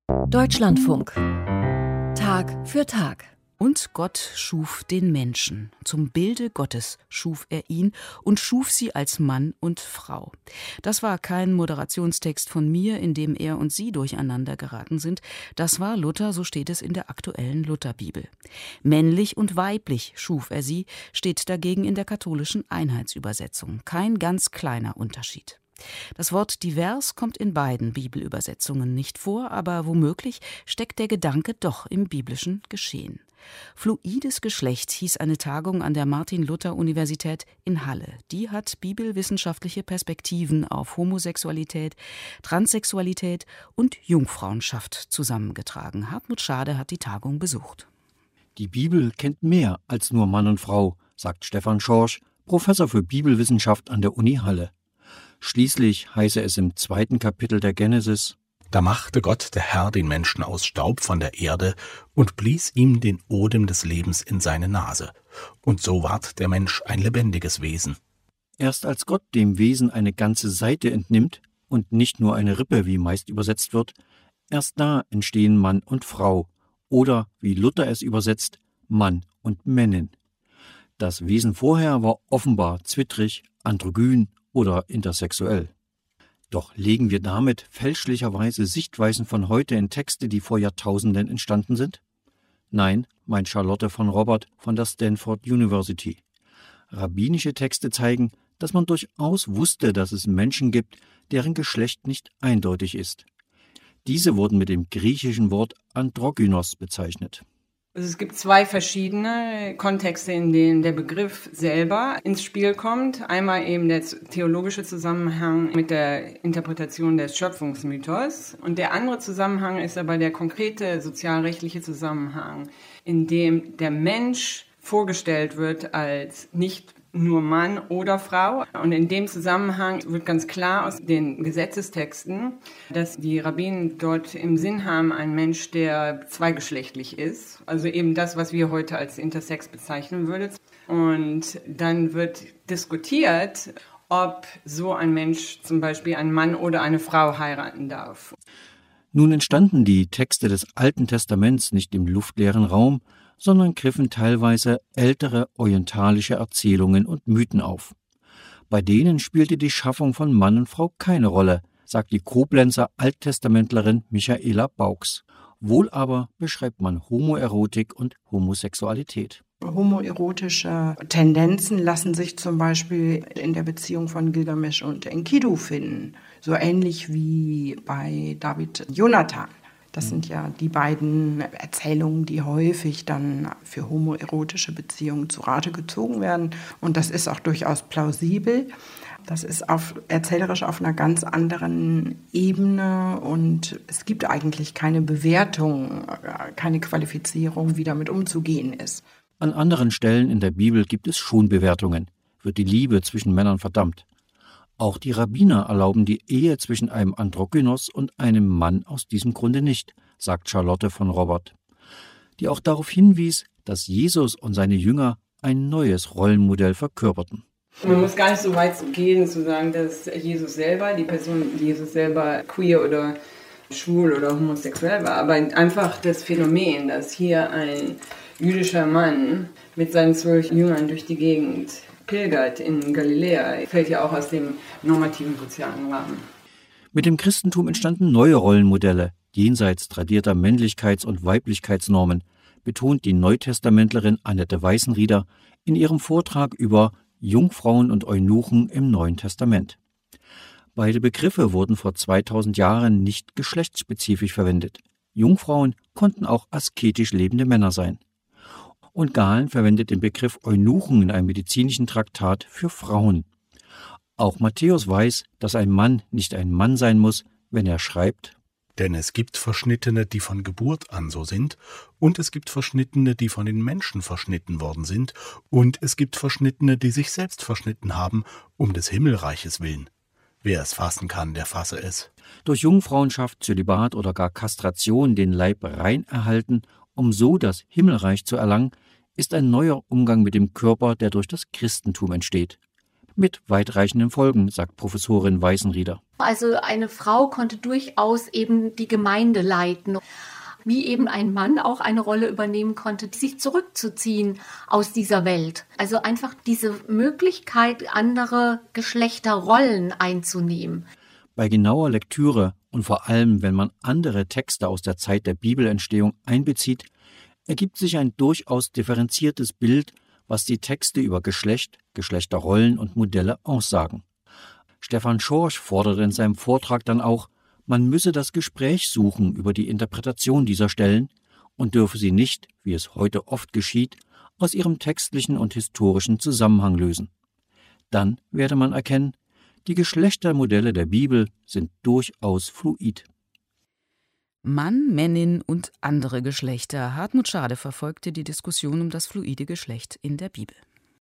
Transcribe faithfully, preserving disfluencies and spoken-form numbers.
Deutschlandfunk. Tag für Tag. Und Gott schuf den Menschen. Zum Bilde Gottes schuf er ihn und schuf sie als Mann und Frau. Das war kein Moderationstext von mir, in dem er und sie durcheinander geraten sind. Das war Luther, so steht es in der aktuellen Lutherbibel. Männlich und weiblich schuf er sie, steht dagegen in der katholischen Einheitsübersetzung. Kein ganz kleiner Unterschied. Das Wort divers kommt in beiden Bibelübersetzungen nicht vor, aber womöglich steckt der Gedanke doch im biblischen Geschehen. Fluides Geschlecht hieß eine Tagung an der Martin-Luther-Universität in Halle. Die hat bibelwissenschaftliche Perspektiven auf Homosexualität, Transsexualität und Jungfrauenschaft zusammengetragen. Hartmut Schade hat die Tagung besucht. Die Bibel kennt mehr als nur Mann und Frau, sagt Stefan Schorsch, Professor für Bibelwissenschaft an der Uni Halle. Schließlich heiße es im zweiten Kapitel der Genesis: Da machte Gott, der Herr, den Menschen aus Staub von der Erde und blies ihm den Odem des Lebens in seine Nase. Und so ward der Mensch ein lebendiges Wesen. Erst als Gott dem Wesen eine ganze Seite entnimmt und nicht nur eine Rippe, wie meist übersetzt wird, erst da entstehen Mann und Frau oder, wie Luther es übersetzt, Mann und Männin. Das Wesen vorher war offenbar zwittrig, androgyn oder intersexuell. Doch legen wir damit fälschlicherweise Sichtweisen von heute in Texte, die vor Jahrtausenden entstanden sind? Nein, meint Charlotte von Robert von der Stanford University. Rabbinische Texte zeigen, dass man durchaus wusste, dass es Menschen gibt, deren Geschlecht nicht eindeutig ist. Diese wurden mit dem griechischen Wort Androgynos bezeichnet. Also es gibt zwei verschiedene Kontexte, in denen der Begriff selber ins Spiel kommt. Einmal eben der theologische Zusammenhang mit der Interpretation des Schöpfungsmythos. Und der andere Zusammenhang ist aber der konkrete sozialrechtliche Zusammenhang, in dem der Mensch vorgestellt wird als nicht nur Mann oder Frau. Und in dem Zusammenhang wird ganz klar aus den Gesetzestexten, dass die Rabbinen dort im Sinn haben, ein Mensch, der zweigeschlechtlich ist. Also eben das, was wir heute als Intersex bezeichnen würden. Und dann wird diskutiert, ob so ein Mensch zum Beispiel einen Mann oder eine Frau heiraten darf. Nun entstanden die Texte des Alten Testaments nicht im luftleeren Raum, sondern griffen teilweise ältere orientalische Erzählungen und Mythen auf. Bei denen spielte die Schaffung von Mann und Frau keine Rolle, sagt die Koblenzer Alttestamentlerin Michaela Baux. Wohl aber beschreibt man Homoerotik und Homosexualität. Homoerotische Tendenzen lassen sich zum Beispiel in der Beziehung von Gilgamesch und Enkidu finden, so ähnlich wie bei David und Jonathan. Das sind ja die beiden Erzählungen, die häufig dann für homoerotische Beziehungen zu Rate gezogen werden. Und das ist auch durchaus plausibel. Das ist auf, erzählerisch auf einer ganz anderen Ebene und es gibt eigentlich keine Bewertung, keine Qualifizierung, wie damit umzugehen ist. An anderen Stellen in der Bibel gibt es schon Bewertungen, wird die Liebe zwischen Männern verdammt. Auch die Rabbiner erlauben die Ehe zwischen einem Androgynos und einem Mann aus diesem Grunde nicht, sagt Charlotte von Robert, die auch darauf hinwies, dass Jesus und seine Jünger ein neues Rollenmodell verkörperten. Man muss gar nicht so weit gehen, zu sagen, dass Jesus selber, die Person Jesus selber queer oder schwul oder homosexuell war, aber einfach das Phänomen, dass hier ein jüdischer Mann mit seinen zwölf Jüngern durch die Gegend pilgert in Galiläa, fällt ja auch aus dem normativen sozialen Rahmen. Mit dem Christentum entstanden neue Rollenmodelle, jenseits tradierter Männlichkeits- und Weiblichkeitsnormen, betont die Neutestamentlerin Annette Weißenrieder in ihrem Vortrag über Jungfrauen und Eunuchen im Neuen Testament. Beide Begriffe wurden vor zweitausend Jahren nicht geschlechtsspezifisch verwendet. Jungfrauen konnten auch asketisch lebende Männer sein. Und Galen verwendet den Begriff Eunuchen in einem medizinischen Traktat für Frauen. Auch Matthäus weiß, dass ein Mann nicht ein Mann sein muss, wenn er schreibt: Denn es gibt Verschnittene, die von Geburt an so sind, und es gibt Verschnittene, die von den Menschen verschnitten worden sind, und es gibt Verschnittene, die sich selbst verschnitten haben, um des Himmelreiches willen. Wer es fassen kann, der fasse es. Durch Jungfrauenschaft, Zölibat oder gar Kastration den Leib rein erhalten, um so das Himmelreich zu erlangen, ist ein neuer Umgang mit dem Körper, der durch das Christentum entsteht. Mit weitreichenden Folgen, sagt Professorin Weißenrieder. Also eine Frau konnte durchaus eben die Gemeinde leiten, wie eben ein Mann auch eine Rolle übernehmen konnte, sich zurückzuziehen aus dieser Welt. Also einfach diese Möglichkeit, andere Geschlechterrollen einzunehmen. Bei genauer Lektüre und vor allem, wenn man andere Texte aus der Zeit der Bibelentstehung einbezieht, ergibt sich ein durchaus differenziertes Bild, was die Texte über Geschlecht, Geschlechterrollen und Modelle aussagen. Stefan Schorsch forderte in seinem Vortrag dann auch, man müsse das Gespräch suchen über die Interpretation dieser Stellen und dürfe sie nicht, wie es heute oft geschieht, aus ihrem textlichen und historischen Zusammenhang lösen. Dann werde man erkennen, die Geschlechtermodelle der Bibel sind durchaus fluid. Mann, Männin und andere Geschlechter. Hartmut Schade verfolgte die Diskussion um das fluide Geschlecht in der Bibel.